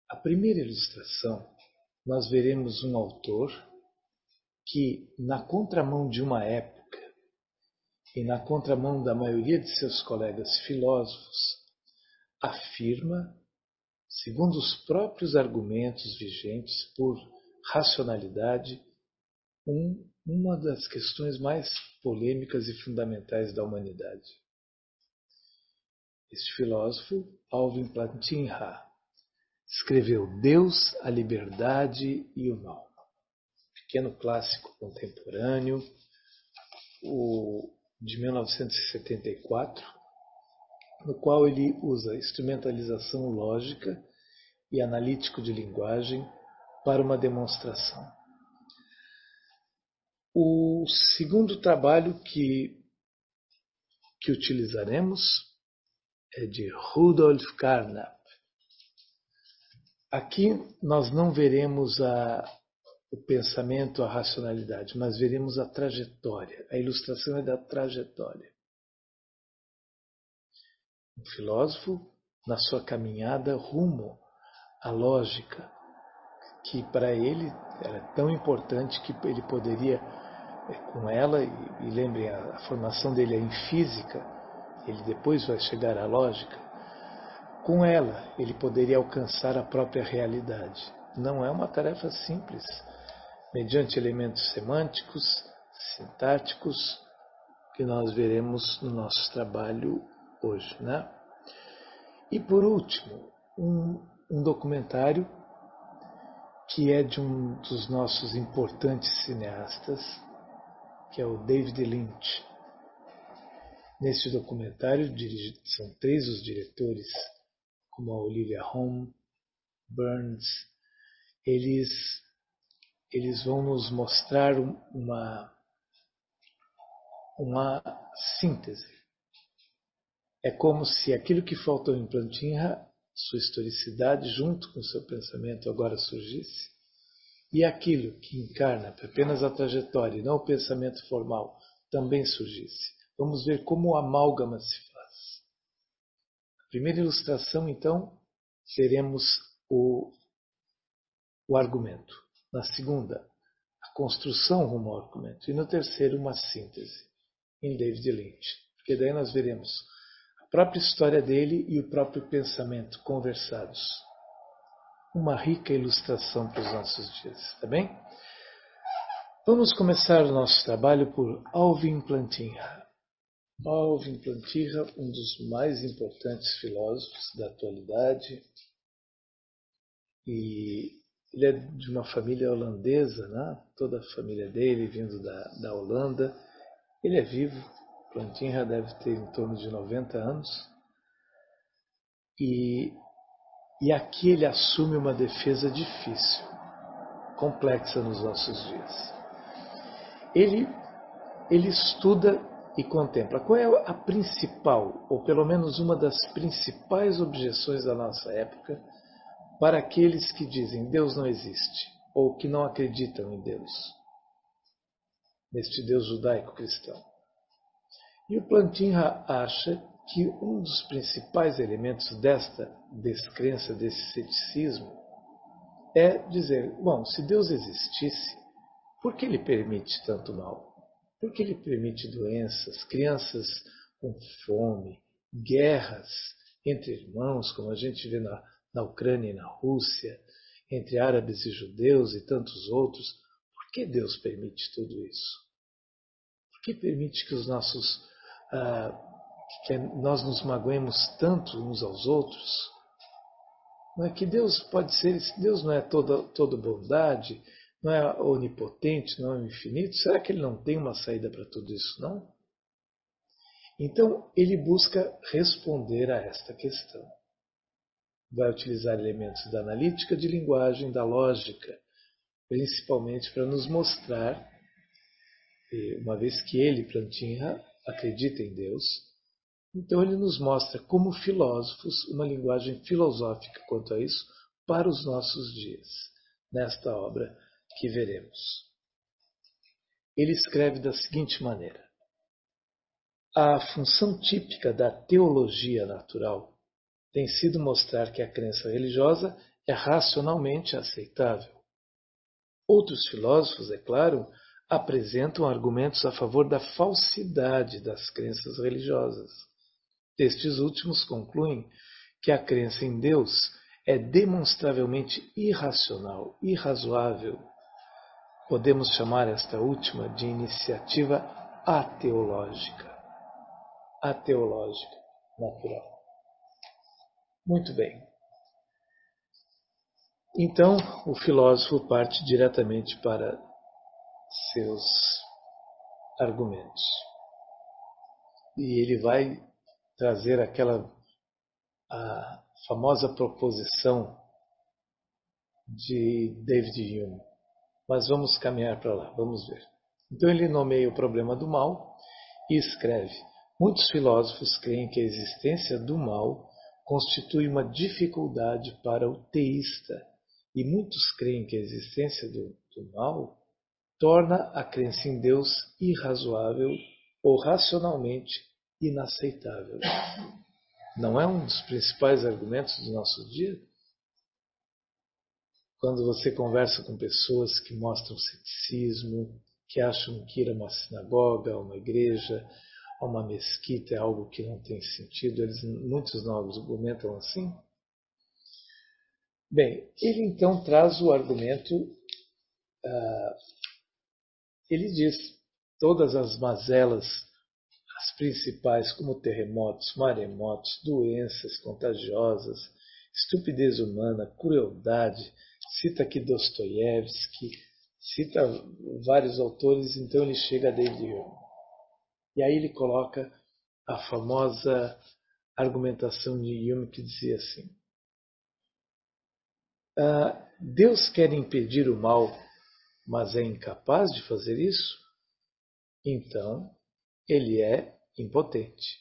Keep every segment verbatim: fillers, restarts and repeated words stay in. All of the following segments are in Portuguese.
A primeira ilustração, nós veremos um autor que, na contramão de uma época e na contramão da maioria de seus colegas filósofos, afirma, segundo os próprios argumentos vigentes por racionalidade, um, uma das questões mais polêmicas e fundamentais da humanidade. Este filósofo, Alvin Plantinga, escreveu Deus, a Liberdade e o Mal. Pequeno clássico contemporâneo, o, de mil novecentos e setenta e quatro, no qual ele usa instrumentalização lógica e analítico de linguagem para uma demonstração. O segundo trabalho que, que utilizaremos é de Rudolf Carnap. Aqui nós não veremos a, o pensamento, a racionalidade, mas veremos a trajetória. A ilustração é da trajetória. Um filósofo, na sua caminhada rumo à lógica, que para ele era tão importante que ele poderia, com ela, e, e lembrem, a, a formação dele é em física, ele depois vai chegar à lógica, com ela ele poderia alcançar a própria realidade. Não é uma tarefa simples, mediante elementos semânticos, sintáticos, que nós veremos no nosso trabalho hoje, né? E por último, um, um documentário que é de um dos nossos importantes cineastas, que é o David Lynch. Neste documentário, são três os diretores, como a Olivia Holm, Burns, eles, eles vão nos mostrar uma, uma síntese. É como se aquilo que faltou em Plantinga, sua historicidade, junto com seu pensamento, agora surgisse, e aquilo que encarna apenas a trajetória e não o pensamento formal, também surgisse. Vamos ver como a amálgama se faz. Na primeira ilustração, então, veremos o, o argumento. Na segunda, a construção rumo ao argumento. E no terceiro, uma síntese, em David Lynch. Porque daí nós veremos a própria história dele e o próprio pensamento conversados. Uma rica ilustração para os nossos dias, está bem? Vamos começar o nosso trabalho por Alvin Plantinga. Alvin Plantinga, um dos mais importantes filósofos da atualidade, e ele é de uma família holandesa, né? Toda a família dele vindo da, da Holanda. Ele é vivo, Plantinga deve ter em torno de noventa anos, e, e aqui ele assume uma defesa difícil, complexa nos nossos dias. Ele, ele estuda e contempla. Qual é a principal, ou pelo menos uma das principais objeções da nossa época para aqueles que dizem Deus não existe, ou que não acreditam em Deus, neste Deus judaico-cristão? E o Plantinga acha que um dos principais elementos desta descrença, desse ceticismo, é dizer, bom, se Deus existisse, por que ele permite tanto mal? Por que ele permite doenças, crianças com fome, guerras entre irmãos, como a gente vê na, na Ucrânia e na Rússia, entre árabes e judeus e tantos outros? Por que Deus permite tudo isso? Por que permite que os nossos, ah, que nós nos magoemos tanto uns aos outros? Não é que Deus pode ser, Deus não é toda, toda bondade, não é onipotente, não é infinito? Será que ele não tem uma saída para tudo isso, não? Então, ele busca responder a esta questão. Vai utilizar elementos da analítica de linguagem, da lógica, principalmente para nos mostrar, uma vez que ele, Plantinga, acredita em Deus, então ele nos mostra como filósofos uma linguagem filosófica quanto a isso para os nossos dias, nesta obra que veremos. Ele escreve da seguinte maneira: a função típica da teologia natural tem sido mostrar que a crença religiosa é racionalmente aceitável. Outros filósofos, é claro, apresentam argumentos a favor da falsidade das crenças religiosas. Estes últimos concluem que a crença em Deus é demonstravelmente irracional, irrazoável. Podemos chamar esta última de iniciativa ateológica. Ateológica, natural. Muito bem. Então, o filósofo parte diretamente para seus argumentos. E ele vai trazer aquela a famosa proposição de David Hume. Mas vamos caminhar para lá, vamos ver. Então ele nomeia o problema do mal e escreve: muitos filósofos creem que a existência do mal constitui uma dificuldade para o teísta, e muitos creem que a existência do, do mal torna a crença em Deus irrazoável ou racionalmente inaceitável. Não é um dos principais argumentos do nosso dia? Quando você conversa com pessoas que mostram ceticismo, que acham que ir a uma sinagoga, a uma igreja, a uma mesquita é algo que não tem sentido, eles, muitos não argumentam assim? Bem, ele então traz o argumento, uh, ele diz, todas as mazelas, as principais, como terremotos, maremotos, doenças contagiosas, estupidez humana, crueldade, cita aqui Dostoiévski, cita vários autores, então ele chega a David Hume. E aí ele coloca a famosa argumentação de Hume que dizia assim: ah, Deus quer impedir o mal, mas é incapaz de fazer isso? Então, ele é impotente.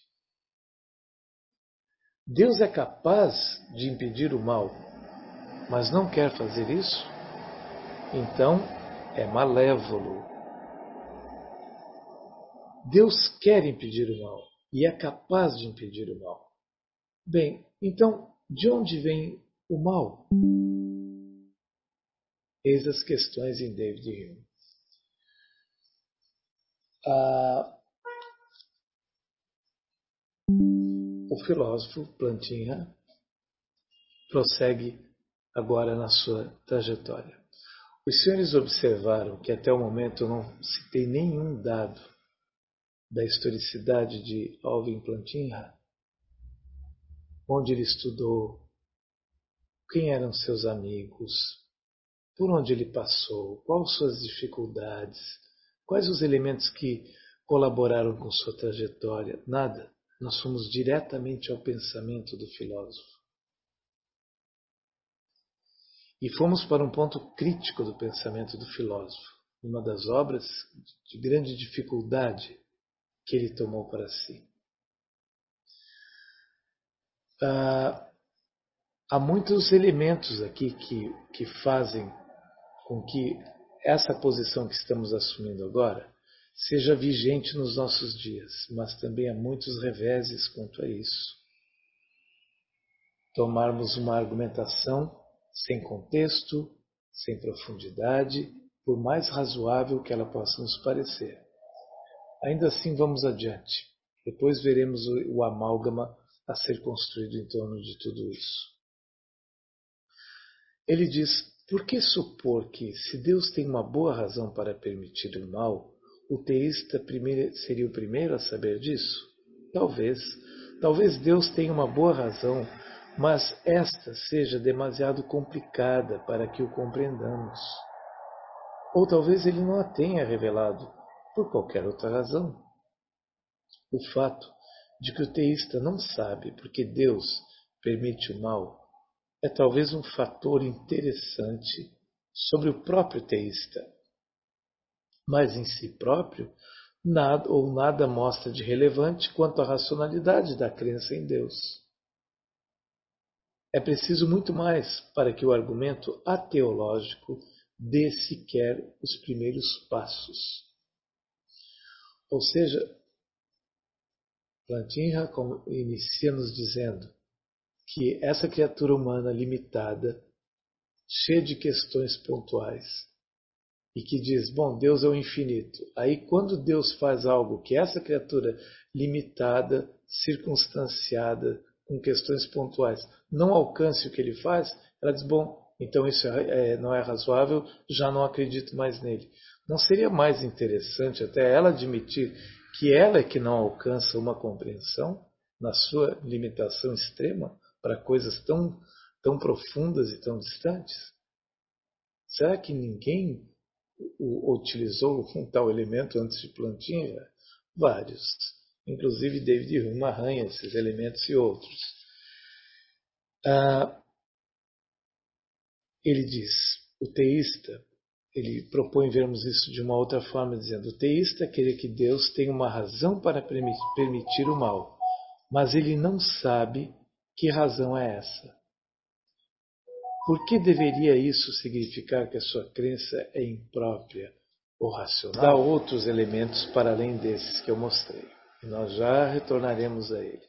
Deus é capaz de impedir o mal, mas não quer fazer isso? Então, é malévolo. Deus quer impedir o mal e é capaz de impedir o mal. Bem, então, de onde vem o mal? Eis as questões em David Hume. Ah, o filósofo Plantinga prossegue agora na sua trajetória. Os senhores observaram que até o momento eu não citei nenhum dado da historicidade de Alvin Plantinga, onde ele estudou, quem eram seus amigos, por onde ele passou, quais suas dificuldades, quais os elementos que colaboraram com sua trajetória. Nada. Nós fomos diretamente ao pensamento do filósofo. E fomos para um ponto crítico do pensamento do filósofo, uma das obras de grande dificuldade que ele tomou para si. Ah, há muitos elementos aqui que, que fazem com que essa posição que estamos assumindo agora seja vigente nos nossos dias, mas também há muitos reveses quanto a isso. Tomarmos uma argumentação sem contexto, sem profundidade, por mais razoável que ela possa nos parecer. Ainda assim, vamos adiante. Depois veremos o, o amálgama a ser construído em torno de tudo isso. Ele diz: por que supor que, se Deus tem uma boa razão para permitir o mal, o teísta primeiro, seria o primeiro a saber disso? Talvez. Talvez Deus tenha uma boa razão, mas esta seja demasiado complicada para que o compreendamos. Ou talvez ele não a tenha revelado, por qualquer outra razão. O fato de que o teísta não sabe porque Deus permite o mal é talvez um fator interessante sobre o próprio teísta. Mas em si próprio, nada ou nada mostra de relevante quanto à racionalidade da crença em Deus. É preciso muito mais para que o argumento ateológico dê sequer os primeiros passos. Ou seja, Plantinga inicia nos dizendo que essa criatura humana limitada cheia de questões pontuais, e que diz, bom, Deus é o infinito. Aí quando Deus faz algo que essa criatura limitada, circunstanciada, com questões pontuais, não alcance o que ele faz, ela diz, bom, então isso é, é, não é razoável, já não acredito mais nele. Não seria mais interessante até ela admitir que ela é que não alcança uma compreensão na sua limitação extrema para coisas tão, tão profundas e tão distantes? Será que ninguém utilizou um tal elemento antes de Plantinga? Vários. Inclusive David Hume arranha esses elementos e outros. Ah, ele diz, o teísta, ele propõe vermos isso de uma outra forma, dizendo, o teísta quer que Deus tenha uma razão para permitir o mal, mas ele não sabe que razão é essa. Por que deveria isso significar que a sua crença é imprópria ou racional? Dá outros elementos para além desses que eu mostrei. E nós já retornaremos a ele.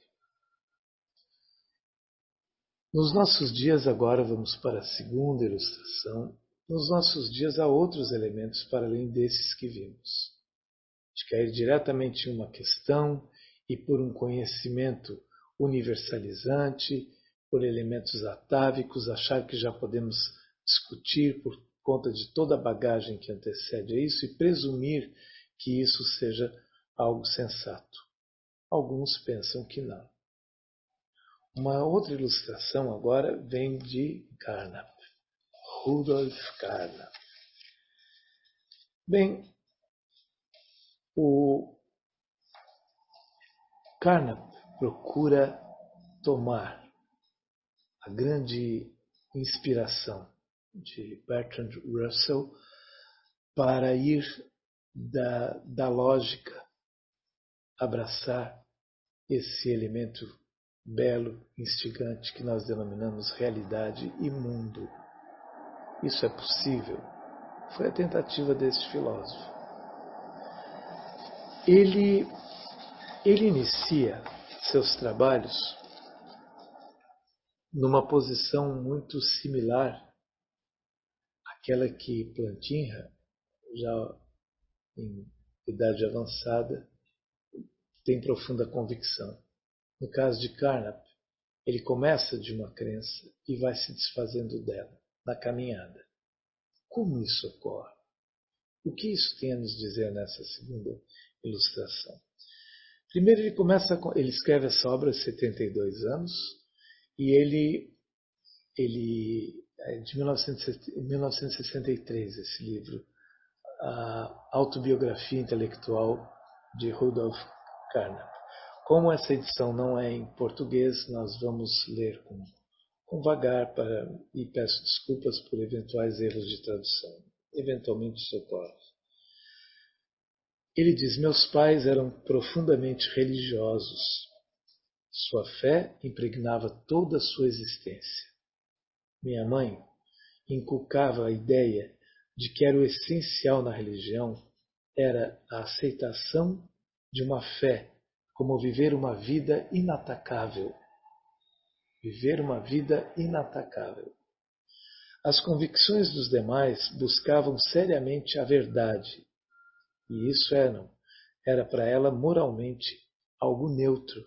Nos nossos dias, agora vamos para a segunda ilustração. Nos nossos dias há outros elementos para além desses que vimos. De cair diretamente em uma questão e por um conhecimento universalizante, por elementos atávicos, achar que já podemos discutir por conta de toda a bagagem que antecede a isso e presumir que isso seja algo sensato. Alguns pensam que não. Uma outra ilustração agora vem de Carnap, Rudolf Carnap. Bem, o Carnap procura tomar a grande inspiração de Bertrand Russell para ir da, da lógica, abraçar esse elemento belo, instigante, que nós denominamos realidade e mundo. Isso é possível? Foi a tentativa desse filósofo. Ele, ele inicia seus trabalhos numa posição muito similar àquela que Plantinga, já em idade avançada, tem profunda convicção. No caso de Carnap, ele começa de uma crença e vai se desfazendo dela, na caminhada. Como isso ocorre? O que isso tem a nos dizer nessa segunda ilustração? Primeiro ele começa, ele escreve essa obra aos setenta e dois anos e ele, ele é de mil novecentos e sessenta e três esse livro, a autobiografia intelectual de Rudolf Carnap. Como essa edição não é em português, nós vamos ler com, com vagar para, e peço desculpas por eventuais erros de tradução. Eventualmente isso ocorre. Ele diz, meus pais eram profundamente religiosos. Sua fé impregnava toda a sua existência. Minha mãe inculcava a ideia de que era o essencial na religião era a aceitação de uma fé como viver uma vida inatacável. Viver uma vida inatacável. As convicções dos demais buscavam seriamente a verdade, e isso era, era para ela moralmente algo neutro.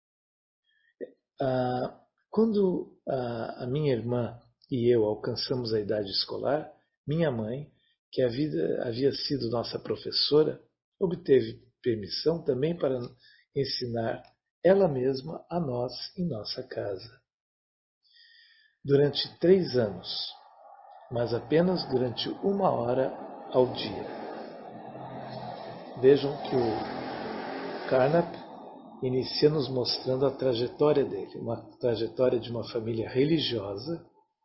Ah, quando a, a minha irmã e eu alcançamos a idade escolar, minha mãe, que a vida havia sido nossa professora, obteve permissão também para ensinar ela mesma a nós em nossa casa. Durante três anos, mas apenas durante uma hora ao dia. Vejam que o Carnap inicia nos mostrando a trajetória dele, uma trajetória de uma família religiosa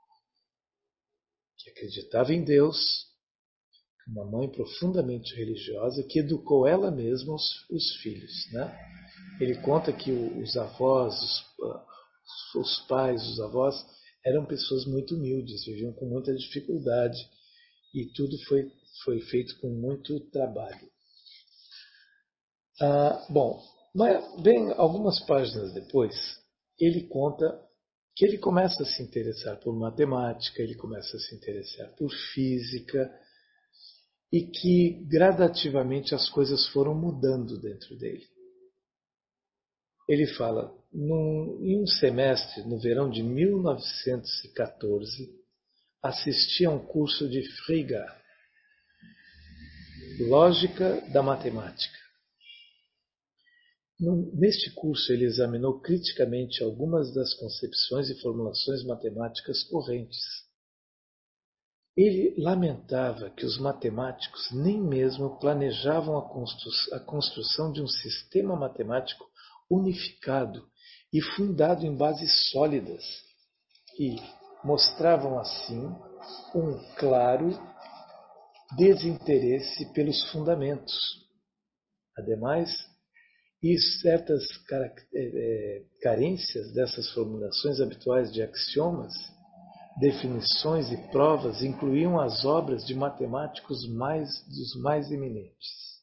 que acreditava em Deus, uma mãe profundamente religiosa que educou ela mesma os, os filhos, né? Ele conta que os avós, os, os pais, os avós eram pessoas muito humildes, viviam com muita dificuldade e tudo foi, foi feito com muito trabalho. Ah, bom, mas bem, algumas páginas depois, ele conta que ele começa a se interessar por matemática, ele começa a se interessar por física, e que gradativamente as coisas foram mudando dentro dele. Ele fala, num, em um semestre, no verão de mil novecentos e quatorze, assisti a um curso de Frege, Lógica da Matemática. Neste curso, ele examinou criticamente algumas das concepções e formulações matemáticas correntes. Ele lamentava que os matemáticos nem mesmo planejavam a, constru a construção de um sistema matemático unificado e fundado em bases sólidas, e mostravam assim um claro desinteresse pelos fundamentos. Ademais, e certas carências dessas formulações habituais de axiomas, definições e provas incluíam as obras de matemáticos mais, dos mais eminentes.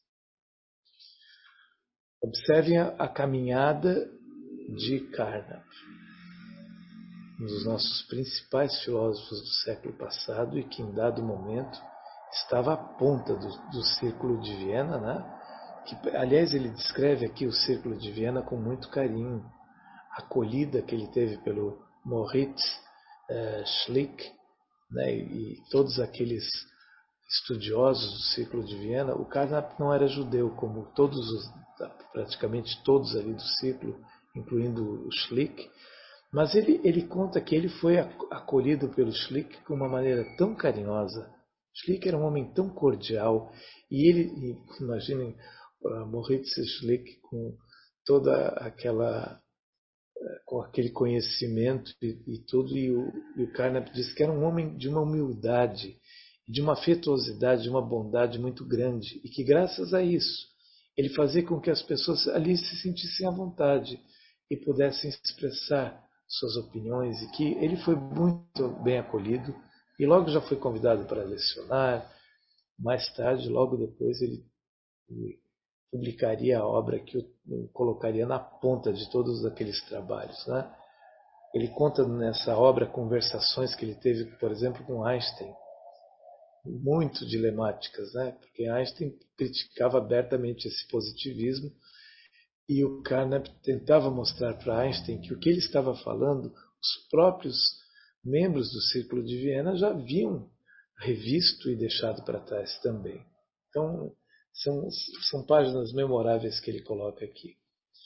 Observem a caminhada de Carnap, um dos nossos principais filósofos do século passado e que, em dado momento, estava à ponta do, do Círculo de Viena, né? Que, aliás, ele descreve aqui o Círculo de Viena com muito carinho, a acolhida que ele teve pelo Moritz uh, Schlick, né? E, e todos aqueles estudiosos do Círculo de Viena. O Carnap não era judeu, como todos os, praticamente todos ali do Círculo, incluindo o Schlick, mas ele, ele conta que ele foi acolhido pelo Schlick de uma maneira tão carinhosa. Schlick era um homem tão cordial, e ele, imaginem, Moritz Schlick com toda aquela, com aquele conhecimento e, e tudo, e o, e o Carnap diz que era um homem de uma humildade, de uma afetuosidade, de uma bondade muito grande, e que graças a isso ele fazia com que as pessoas ali se sentissem à vontade e pudessem expressar suas opiniões, e que ele foi muito bem acolhido e logo já foi convidado para lecionar. Mais tarde, logo depois, ele, ele publicaria a obra que o colocaria na ponta de todos aqueles trabalhos, né? Ele conta nessa obra conversações que ele teve, por exemplo, com Einstein, muito dilemáticas, né? Porque Einstein criticava abertamente esse positivismo, e o Carnap tentava mostrar para Einstein que o que ele estava falando, os próprios membros do Círculo de Viena já haviam revisto e deixado para trás também. Então, são, são páginas memoráveis que ele coloca aqui.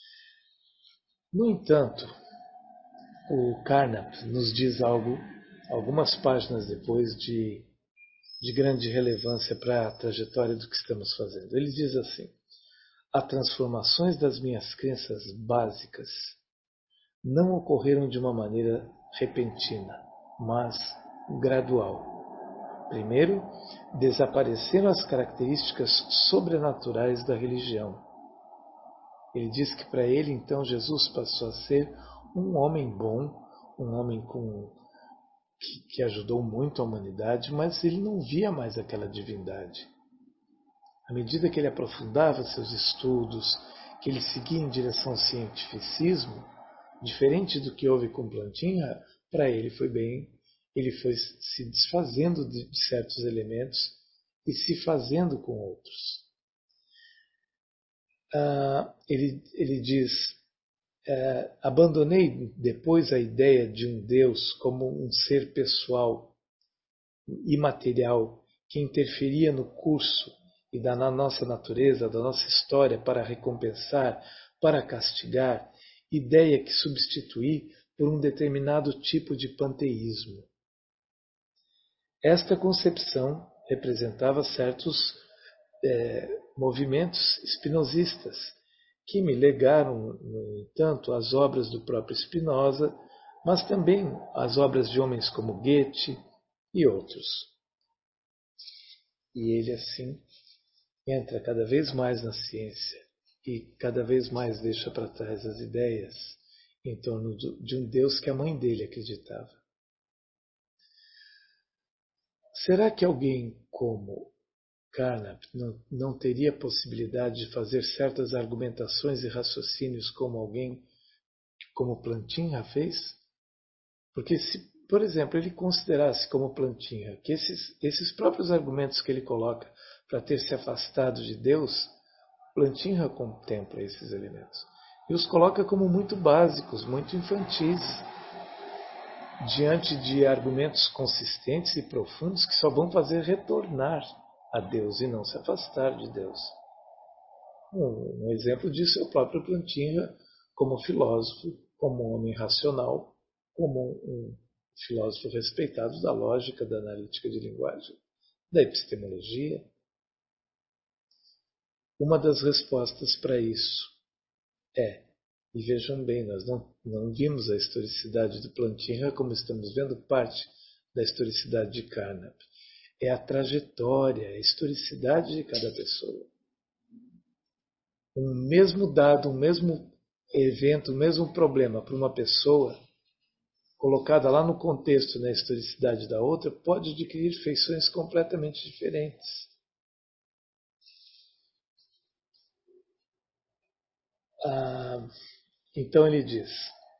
No entanto, o Carnap nos diz algo, algumas páginas depois, de, de grande relevância para a trajetória do que estamos fazendo. Ele diz assim: as transformações das minhas crenças básicas não ocorreram de uma maneira repentina, mas gradual. Primeiro, desapareceram as características sobrenaturais da religião. Ele diz que para ele, então, Jesus passou a ser um homem bom, um homem com, que, que ajudou muito a humanidade, mas ele não via mais aquela divindade. À medida que ele aprofundava seus estudos, que ele seguia em direção ao cientificismo, diferente do que houve com Plantinga, para ele foi bem, ele foi se desfazendo de certos elementos e se fazendo com outros. Ah, ele, ele diz, ah, abandonei depois a ideia de um Deus como um ser pessoal, imaterial, que interferia no curso e da nossa natureza, da nossa história, para recompensar, para castigar, ideia que substituí por um determinado tipo de panteísmo. Esta concepção representava certos é, movimentos espinosistas, que me legaram, no entanto, as obras do próprio Spinoza, mas também as obras de homens como Goethe e outros. E ele, assim, entra cada vez mais na ciência e cada vez mais deixa para trás as ideias em torno de um Deus que a mãe dele acreditava. Será que alguém como Carnap não, não teria possibilidade de fazer certas argumentações e raciocínios como alguém como Plantinga fez? Porque se, por exemplo, ele considerasse como Plantinha que esses, esses próprios argumentos que ele coloca para ter se afastado de Deus, Plantinha contempla esses elementos e os coloca como muito básicos, muito infantis, diante de argumentos consistentes e profundos que só vão fazer retornar a Deus e não se afastar de Deus. Um, um exemplo disso é o próprio Plantinga como filósofo, como um homem racional, como um filósofo respeitado da lógica, da analítica de linguagem, da epistemologia. Uma das respostas para isso é, e vejam bem, nós não, não vimos a historicidade do Plantinga como estamos vendo parte da historicidade de Carnap. É a trajetória, a historicidade de cada pessoa. Um mesmo dado, um mesmo evento, um mesmo problema para uma pessoa, colocada lá no contexto, na historicidade da outra, pode adquirir feições completamente diferentes. Ah, então ele diz: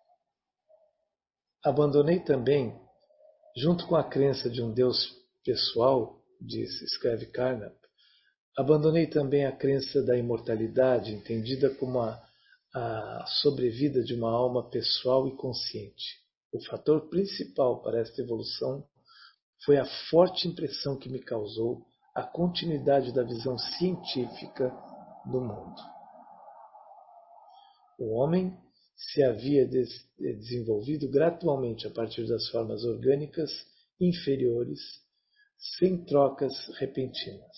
abandonei também, junto com a crença de um Deus pessoal, diz, escreve Carnap, abandonei também a crença da imortalidade, entendida como a, a sobrevida de uma alma pessoal e consciente. O fator principal para esta evolução foi a forte impressão que me causou a continuidade da visão científica do mundo. O homem se havia des- desenvolvido gradualmente a partir das formas orgânicas inferiores, sem trocas repentinas.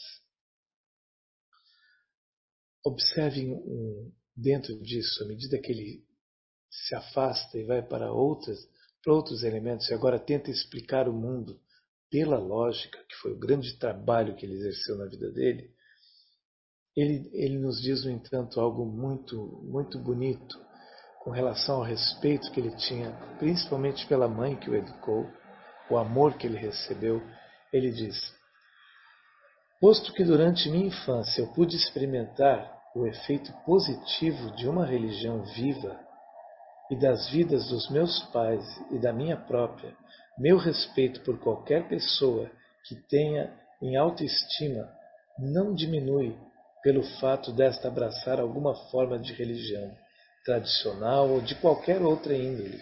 Observem um, dentro disso, à medida que ele se afasta e vai para, outras, para outros elementos e agora tenta explicar o mundo pela lógica, que foi o grande trabalho que ele exerceu na vida dele, ele, ele nos diz, no entanto, algo muito, muito bonito com relação ao respeito que ele tinha, principalmente pela mãe que o educou, o amor que ele recebeu. Ele diz: posto que durante minha infância eu pude experimentar o efeito positivo de uma religião viva e das vidas dos meus pais e da minha própria, meu respeito por qualquer pessoa que tenha em autoestima não diminui pelo fato desta abraçar alguma forma de religião, tradicional ou de qualquer outra índole.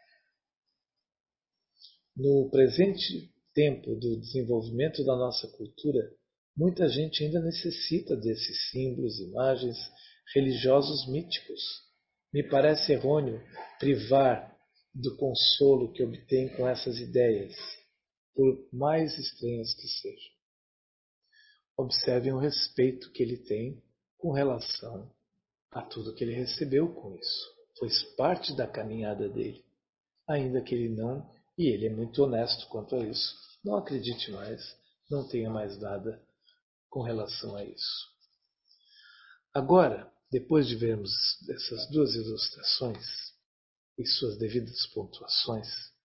No presente tempo do desenvolvimento da nossa cultura, muita gente ainda necessita desses símbolos, imagens religiosos míticos. Me parece errôneo privar do consolo que obtém com essas ideias, por mais estranhas que sejam. Observem o respeito que ele tem com relação a tudo que ele recebeu com isso. Fez parte da caminhada dele, ainda que ele não, e ele é muito honesto quanto a isso, não acredite mais, não tenha mais nada com relação a isso. Agora, depois de vermos essas duas ilustrações e suas devidas pontuações,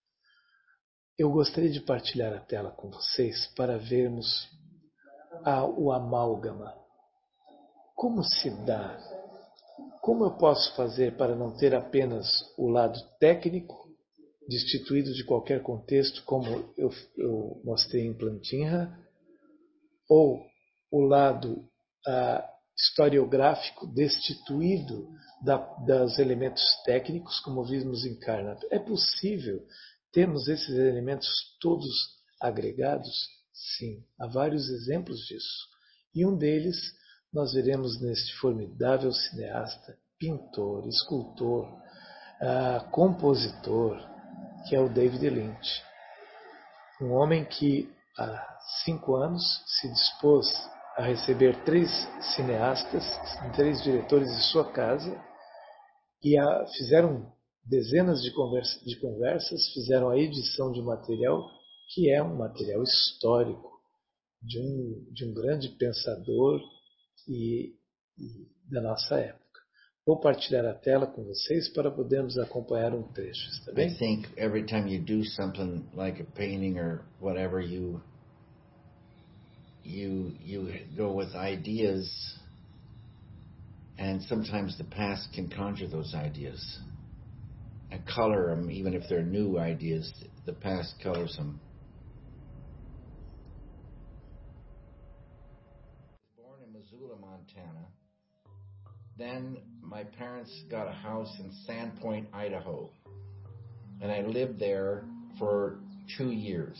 eu gostaria de partilhar a tela com vocês para vermos a, o amálgama. Como se dá? Como eu posso fazer para não ter apenas o lado técnico, destituído de qualquer contexto, como eu, eu mostrei em Plantinha, ou o lado ah, historiográfico destituído da, dos elementos técnicos, como vimos em Carnap? É possível termos esses elementos todos agregados? Sim, há vários exemplos disso. E um deles nós veremos neste formidável cineasta, pintor, escultor, ah, compositor, que é o David Lynch. Um homem que há cinco anos se dispôs a receber três cineastas, três diretores de sua casa, e a, fizeram dezenas de, conversa, de conversas, fizeram a edição de material que é um material histórico de um, de um grande pensador e, e da nossa época. Vou partilhar a tela com vocês para podermos acompanhar um trecho, está bem? I think every time you do something like a painting or whatever, you you you go with ideas, and sometimes the past can conjure those ideas. and color them, even if they're new ideas. The past colors them. I was born in Missoula, Montana. Then my parents got a house in Sandpoint, Idaho, and I lived there for two years.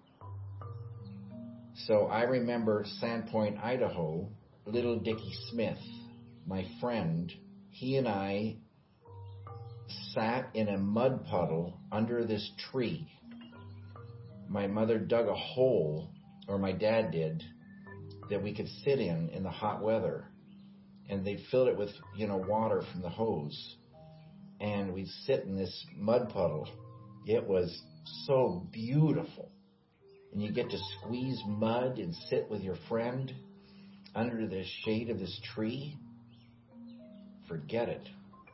So I remember Sandpoint, Idaho. Little Dickie Smith, my friend, he and I sat in a mud puddle under this tree. My mother dug a hole, or my dad did, that we could sit in in the hot weather. And they filled it with, you know, water from the hose. And we'd sit in this mud puddle. It was so beautiful. And you get to squeeze mud and sit with your friend under the shade of this tree. Forget it.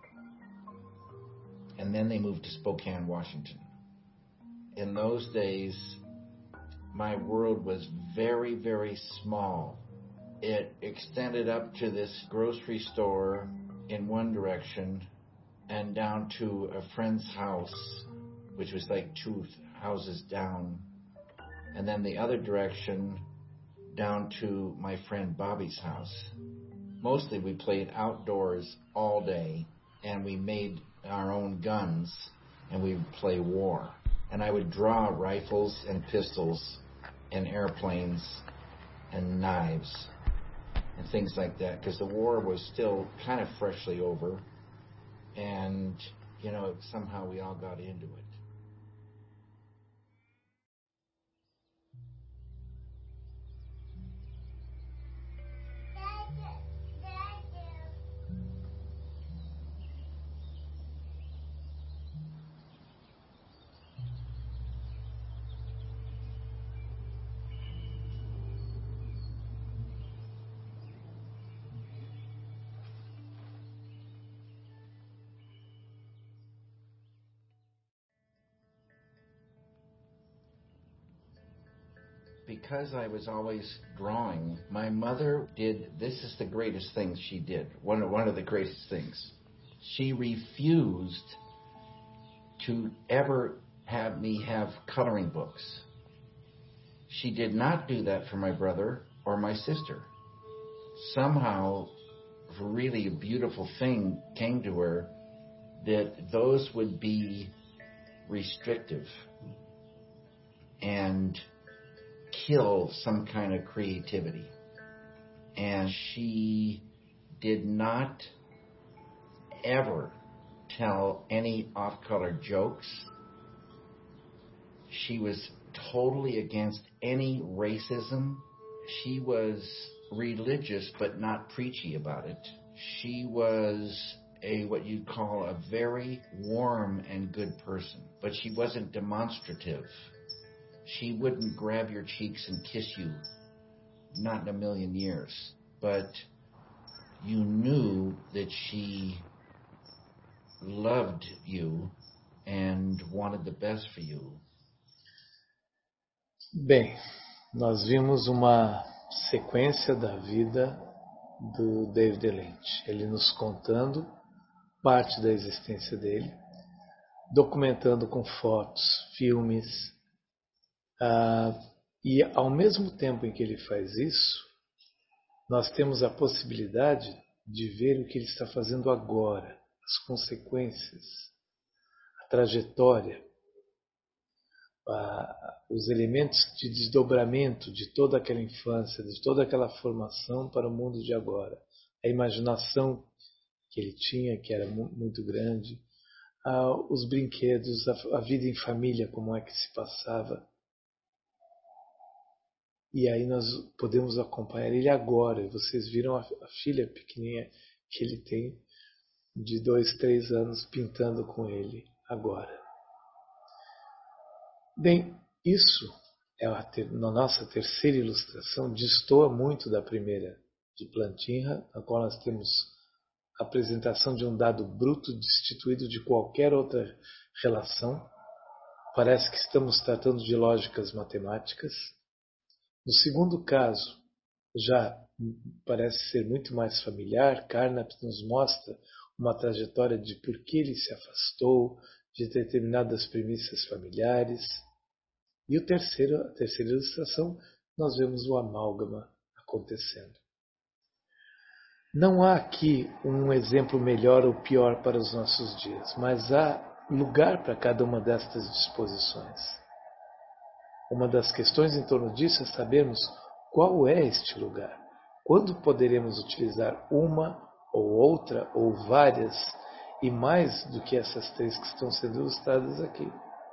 And then they moved to Spokane, Washington. In those days, my world was very, very small. It extended up to this grocery store in one direction and down to a friend's house, which was like two houses down. And then the other direction down to my friend Bobby's house. Mostly we played outdoors all day, and we made our own guns, and we would play war. And I would draw rifles and pistols and airplanes and knives and things like that, because the war was still kind of freshly over, and, you know, somehow we all got into it. Because I was always drawing, my mother did, this is the greatest thing she did, one, one of the greatest things. She refused to ever have me have coloring books. She did not do that for my brother or my sister. Somehow, really a beautiful thing came to her that those would be restrictive and kill some kind of creativity. And she did not ever tell any off-color jokes. She was totally against any racism. She was religious but not preachy about it. She was a what you'd call a very warm and good person, but she wasn't demonstrative. She wouldn't grab your cheeks and kiss you, not in a million years. But you knew that she loved you and wanted the best for you. Bem, nós vimos uma sequência da vida do David Lynch. Ele nos contando parte da existência dele, documentando com fotos, filmes, uh, e ao mesmo tempo em que ele faz isso, nós temos a possibilidade de ver o que ele está fazendo agora, as consequências, a trajetória, uh, os elementos de desdobramento de toda aquela infância, de toda aquela formação para o mundo de agora, a imaginação que ele tinha, que era muito grande, uh, os brinquedos, a, a vida em família, como é que se passava. E aí nós podemos acompanhar ele agora. Vocês viram a, a filha pequenininha que ele tem, de dois, três anos, pintando com ele agora. Bem, isso é a ter, na nossa terceira ilustração, destoa muito da primeira de Plantinga, na qual nós temos a apresentação de um dado bruto destituído de qualquer outra relação. Parece que estamos tratando de lógicas matemáticas. No segundo caso, já parece ser muito mais familiar. Carnap nos mostra uma trajetória de por que ele se afastou, de determinadas premissas familiares. E o terceiro, a terceira ilustração, nós vemos o amálgama acontecendo. Não há aqui um exemplo melhor ou pior para os nossos dias, mas há lugar para cada uma destas disposições. Uma das questões em torno disso é sabermos qual é este lugar. Quando poderemos utilizar uma ou outra ou várias e mais do que essas três que estão sendo ilustradas aqui.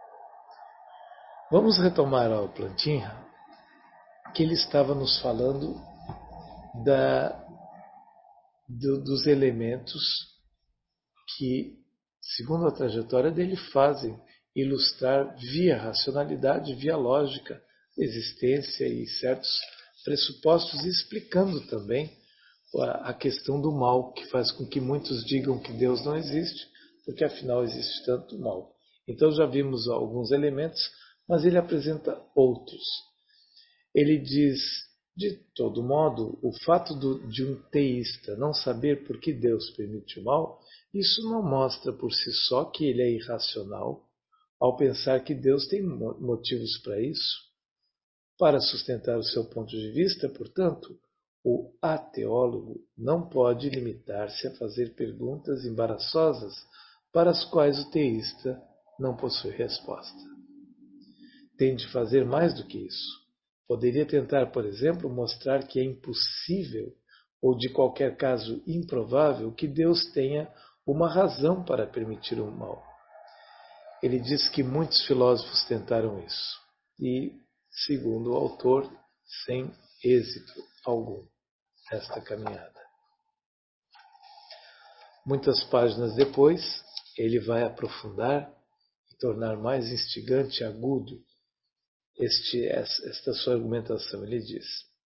Vamos retomar ao Plantinha, que ele estava nos falando da, do, dos elementos que, segundo a trajetória dele, fazem ilustrar via racionalidade, via lógica, existência e certos pressupostos, explicando também a questão do mal, que faz com que muitos digam que Deus não existe, porque afinal existe tanto mal. Então já vimos alguns elementos, mas ele apresenta outros. Ele diz, de todo modo, o fato do, de um teísta não saber por que Deus permite o mal, isso não mostra por si só que ele é irracional, ao pensar que Deus tem motivos para isso. Para sustentar o seu ponto de vista, portanto, o ateólogo não pode limitar-se a fazer perguntas embaraçosas para as quais o teísta não possui resposta. Tem de fazer mais do que isso. Poderia tentar, por exemplo, mostrar que é impossível, ou de qualquer caso improvável, que Deus tenha uma razão para permitir o mal. Ele diz que muitos filósofos tentaram isso, e, segundo o autor, sem êxito algum nesta caminhada. Muitas páginas depois, ele vai aprofundar e tornar mais instigante e agudo este, esta sua argumentação. Ele diz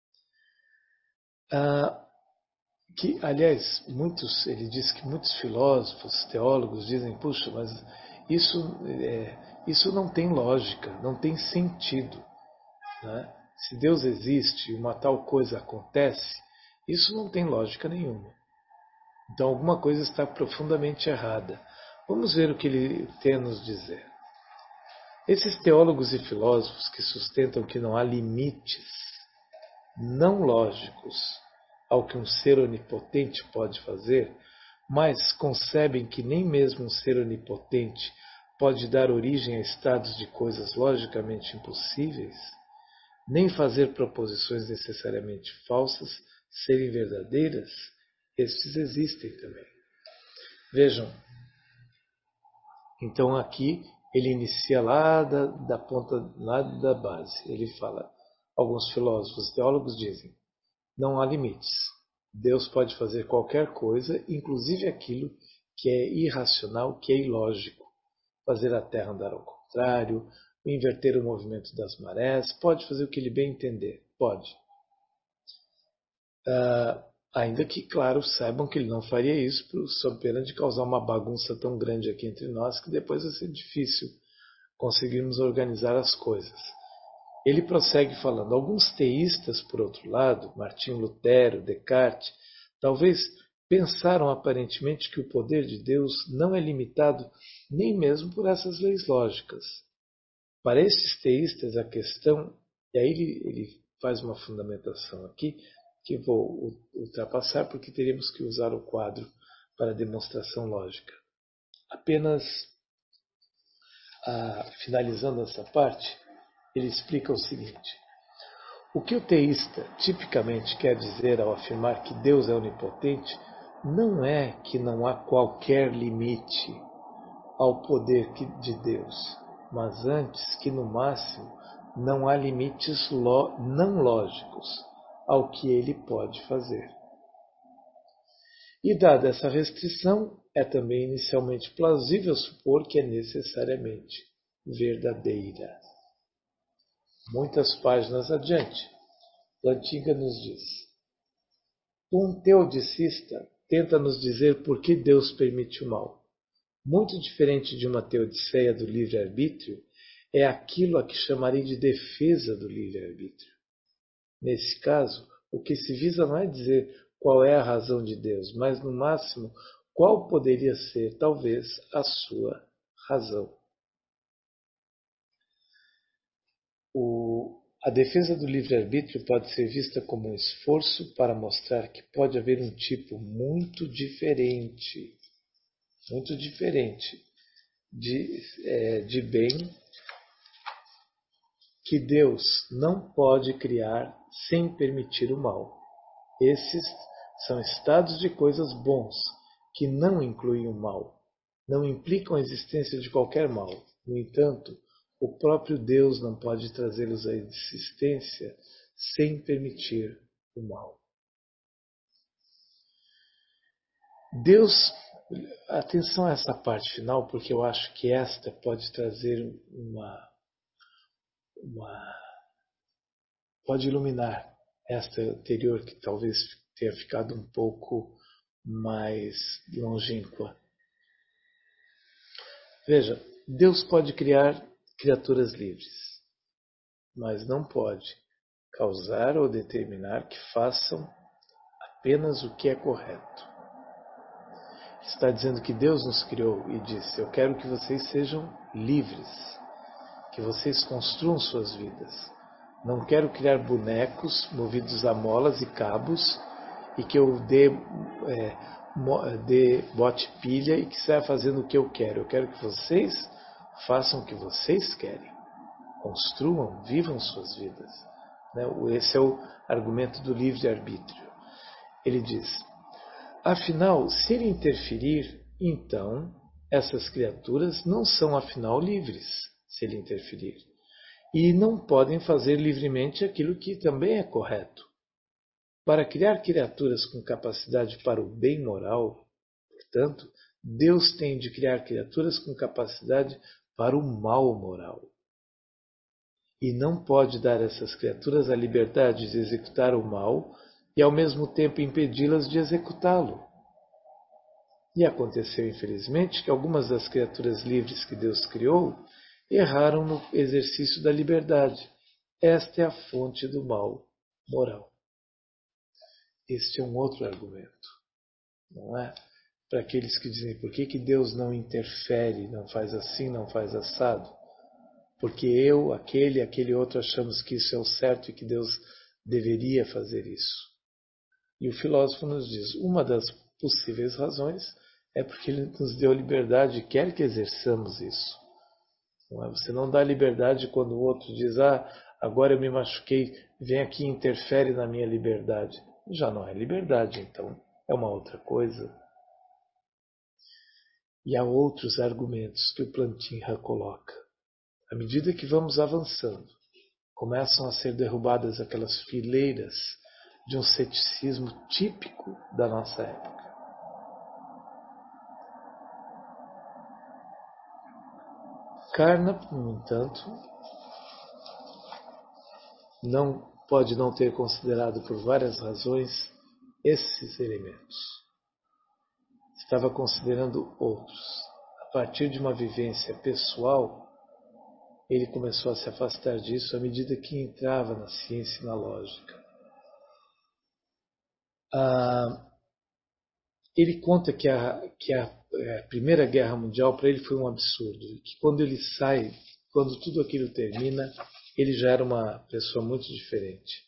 ah, que, aliás, muitos, ele diz que muitos filósofos, teólogos dizem, puxa, mas isso, é, isso não tem lógica, não tem sentido, né? Se Deus existe e uma tal coisa acontece, isso não tem lógica nenhuma. Então alguma coisa está profundamente errada. Vamos ver o que ele tem a nos dizer. Esses teólogos e filósofos que sustentam que não há limites não lógicos ao que um ser onipotente pode fazer, mas concebem que nem mesmo um ser onipotente pode dar origem a estados de coisas logicamente impossíveis, nem fazer proposições necessariamente falsas serem verdadeiras, estes existem também. Vejam, então aqui ele inicia lá da, da ponta, lá da base. Ele fala, alguns filósofos e teólogos dizem, não há limites. Deus pode fazer qualquer coisa, inclusive aquilo que é irracional, que é ilógico. Fazer a Terra andar ao contrário, inverter o movimento das marés, pode fazer o que ele bem entender, pode. Uh, ainda que, claro, saibam que ele não faria isso sob pena de causar uma bagunça tão grande aqui entre nós que depois vai ser difícil conseguirmos organizar as coisas. Ele prossegue falando, alguns teístas, por outro lado, Martinho Lutero, Descartes, talvez pensaram aparentemente que o poder de Deus não é limitado nem mesmo por essas leis lógicas. Para esses teístas, a questão, e aí ele, ele faz uma fundamentação aqui, que vou ultrapassar porque teríamos que usar o quadro para demonstração lógica. Apenas ah, finalizando essa parte, ele explica o seguinte. O que o teísta tipicamente quer dizer ao afirmar que Deus é onipotente não é que não há qualquer limite ao poder de Deus, mas antes que no máximo não há limites não lógicos ao que ele pode fazer. E dada essa restrição, é também inicialmente plausível supor que é necessariamente verdadeira. Muitas páginas adiante, Plantinga nos diz: um teodicista tenta nos dizer por que Deus permite o mal. Muito diferente de uma teodiceia do livre-arbítrio, é aquilo a que chamarei de defesa do livre-arbítrio. Nesse caso, o que se visa não é dizer qual é a razão de Deus, mas, no máximo, qual poderia ser, talvez, a sua razão. O, a defesa do livre-arbítrio pode ser vista como um esforço para mostrar que pode haver um tipo muito diferente, muito diferente de, é, de bem que Deus não pode criar sem permitir o mal. Esses são estados de coisas bons, que não incluem o mal, não implicam a existência de qualquer mal. No entanto, o próprio Deus não pode trazê-los à existência sem permitir o mal. Deus, atenção a essa parte final, porque eu acho que esta pode trazer uma, uma pode iluminar esta anterior, que talvez tenha ficado um pouco mais longínqua. Veja, Deus pode criar criaturas livres, mas não pode causar ou determinar que façam apenas o que é correto. Está dizendo que Deus nos criou e disse: eu quero que vocês sejam livres, que vocês construam suas vidas. Não quero criar bonecos movidos a molas e cabos e que eu dê, é, dê bote pilha e que saia fazendo o que eu quero. Eu quero que vocês façam o que vocês querem. Construam, vivam suas vidas. Esse é o argumento do livre-arbítrio. Ele diz: afinal, se ele interferir, então essas criaturas não são afinal livres, se ele interferir. E não podem fazer livremente aquilo que também é correto. Para criar criaturas com capacidade para o bem moral, portanto, Deus tem de criar criaturas com capacidade para o mal moral. E não pode dar a essas criaturas a liberdade de executar o mal e ao mesmo tempo impedi-las de executá-lo. E aconteceu, infelizmente, que algumas das criaturas livres que Deus criou erraram no exercício da liberdade. Esta é a fonte do mal moral. Este é um outro argumento, não é? Para aqueles que dizem: por que, que Deus não interfere, não faz assim, não faz assado? Porque eu, aquele, aquele outro achamos que isso é o certo e que Deus deveria fazer isso. E o filósofo nos diz: uma das possíveis razões é porque Ele nos deu liberdade e quer que exerçamos isso. Não é? Você não dá liberdade quando o outro diz: ah, agora eu me machuquei, vem aqui e interfere na minha liberdade. Já não é liberdade, então é uma outra coisa. E há outros argumentos que o Plantinga coloca. À medida que vamos avançando, começam a ser derrubadas aquelas fileiras de um ceticismo típico da nossa época. Carnap, no entanto, não pode não ter considerado por várias razões esses elementos. Estava considerando outros. A partir de uma vivência pessoal, ele começou a se afastar disso à medida que entrava na ciência e na lógica. Ah, ele conta que a, que a, a Primeira Guerra Mundial para ele foi um absurdo. E que quando ele sai, quando tudo aquilo termina, ele já era uma pessoa muito diferente.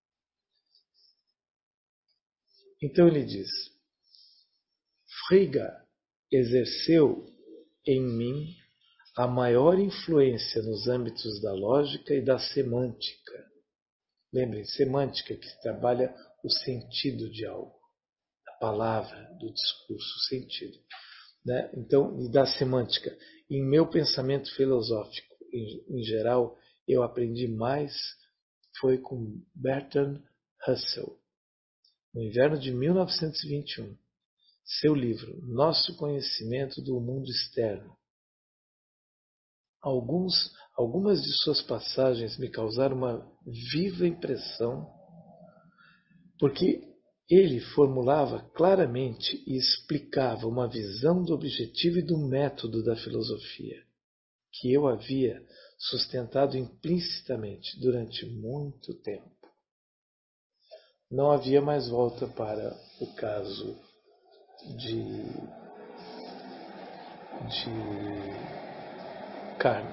Então ele diz: Frege exerceu em mim a maior influência nos âmbitos da lógica e da semântica. Lembrem, semântica, que trabalha o sentido de algo, a palavra, do discurso, o sentido. Né? Então, e da semântica. Em meu pensamento filosófico, em, em geral, eu aprendi mais foi com Bertrand Russell, no inverno de mil novecentos e vinte e um. Seu livro, Nosso Conhecimento do Mundo Externo. Alguns, algumas de suas passagens me causaram uma viva impressão, porque ele formulava claramente e explicava uma visão do objetivo e do método da filosofia, que eu havia sustentado implicitamente durante muito tempo. Não havia mais volta para o caso de de Karna.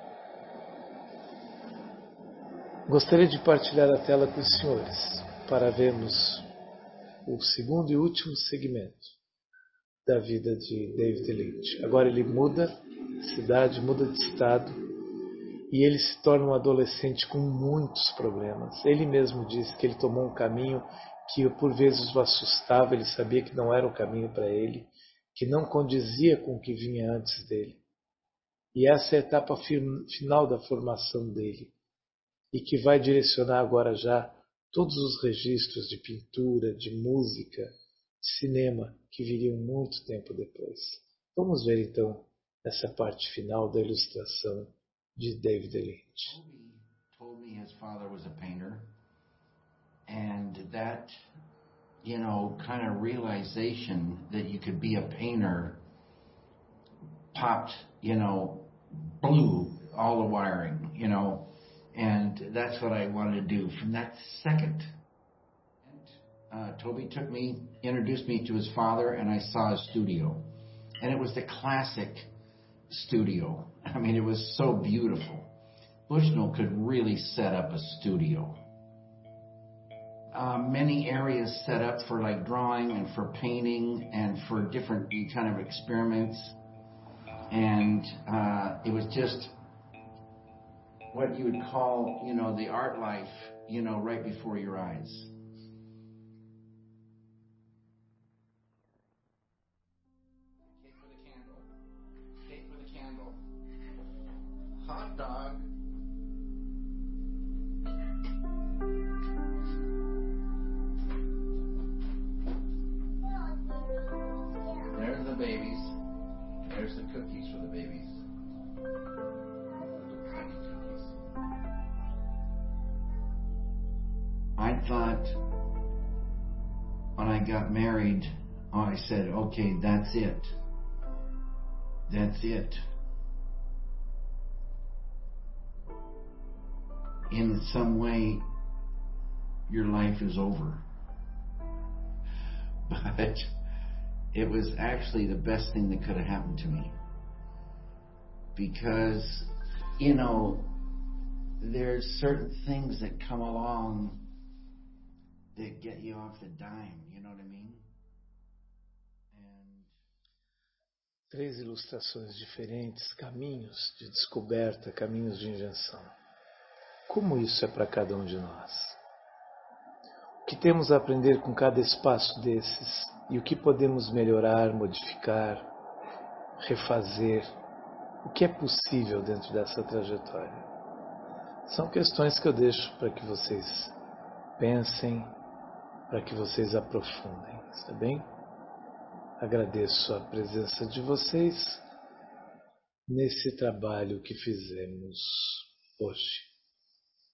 Gostaria de partilhar a tela com os senhores para vermos o segundo e último segmento da vida de David Lynch. Agora ele muda de cidade, muda de estado e ele se torna um adolescente com muitos problemas. Ele mesmo disse que ele tomou um caminho que por vezes o assustava, ele sabia que não era o caminho para ele, que não condizia com o que vinha antes dele. E essa é a etapa final da formação dele, e que vai direcionar agora já todos os registros de pintura, de música, de cinema, que viriam muito tempo depois. Vamos ver então essa parte final da ilustração de David Lynch. Toby told me his father was a painter, and that, you know, kind of realization that you could be a painter popped, you know, blew all the wiring, you know, and that's what I wanted to do from that second. Uh, Toby took me, introduced me to his father, and I saw his studio. And it was the classic studio. I mean, it was so beautiful. Bushnell could really set up a studio. Uh, many areas set up for like drawing and for painting and for different kind of experiments. And uh, it was just what you would call, you know, the art life, you know, right before your eyes. Cake with a candle. Cake with a candle. Hot dog. There's the babies. There's the cookies for the babies. I thought when I got married, oh, I said, okay, that's it. That's it. In some way, your life is over. But it was actually the best thing that could have happened to me. Because, you know, there's certain things that come along that get you off the dime, you know what I mean? And Três ilustrações diferentes, caminhos de descoberta, caminhos de invenção. Como isso é para cada um de nós? O que temos a aprender com cada espaço desses e o que podemos melhorar, modificar, refazer? O que é possível dentro dessa trajetória? São questões que eu deixo para que vocês pensem, para que vocês aprofundem, está bem? Agradeço a presença de vocês nesse trabalho que fizemos hoje.